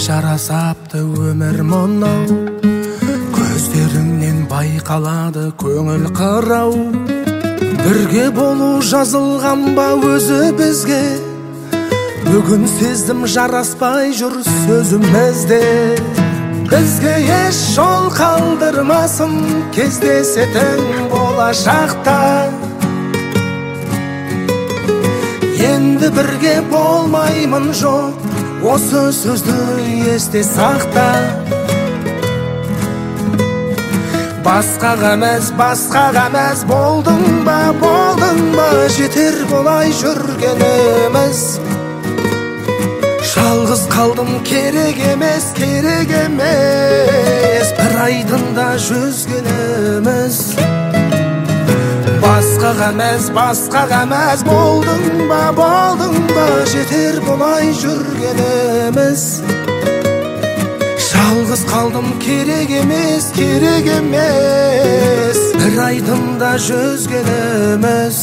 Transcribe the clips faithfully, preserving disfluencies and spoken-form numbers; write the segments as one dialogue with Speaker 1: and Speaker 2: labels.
Speaker 1: жарасапты өмір мынау, көздеріңнен байқалады көңіл қырау. Бірге болу жазылған ба өзі бізге, бүгін сездім жараспай жүр сөзімізде. Бізге еш жол қалдырмасын кездесетін болашақта. Енді бірге болмаймын жоқ, осы сөзді есте сақта. Басқаға емес, басқаға емес, болдың ба, болдың ба, жетер болай жүргеніміз. Жалғыз қалдым, керек емес, керек емес, бір айдында жүзгеніміз. Басқаға емес, басқаға емес, болдың ба, болдың ба, жетер болай жүргеніміз. Жалғыз қалдым, керек емес, керек емес, бір айдында жүзгеніміз.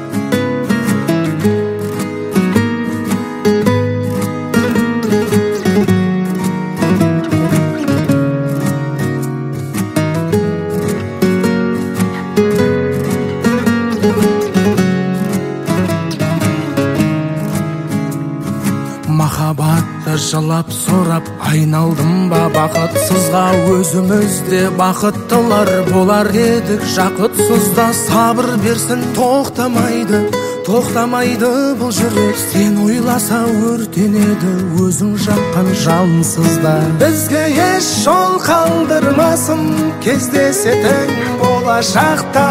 Speaker 1: Махаббатты жылап сорап айналдым ба бақытсызға, өзімізде бақыттылар болар едік жақытсызда. Сабыр берсін, тоқтамайды, тоқтамайды бұл жүрек. Сен ойласа өртенеді өзің жаққан жансызда. Бізге еш жол қалдырмасын кездесетін болашақта.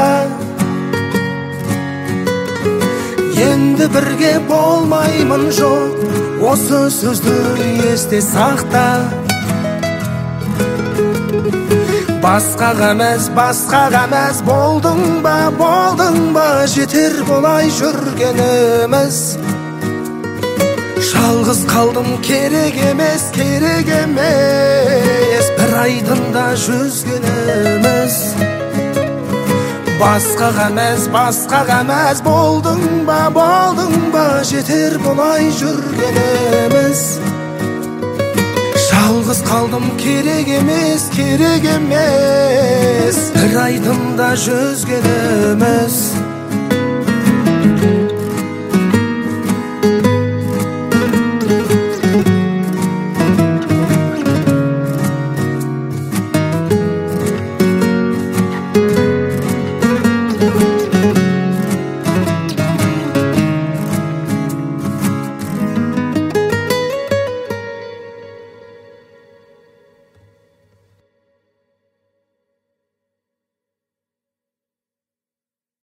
Speaker 1: Енді бірге болмаймын жоқ, осы сөзді есте сақта. Басқаға емес, басқаға емес, болдың ба, болдың ба, жетер болай жүргеніміз. Жалғыз қалдым, керек емес, керек емес, бір айдында жүзгеніміз. Басқаға емес, басқаға емес, болдың ба, болдың ба, жетер болай жүргеніміз. Жалғыз қалдым, керек емес, керек емес, бір айдында жүзгеніміз.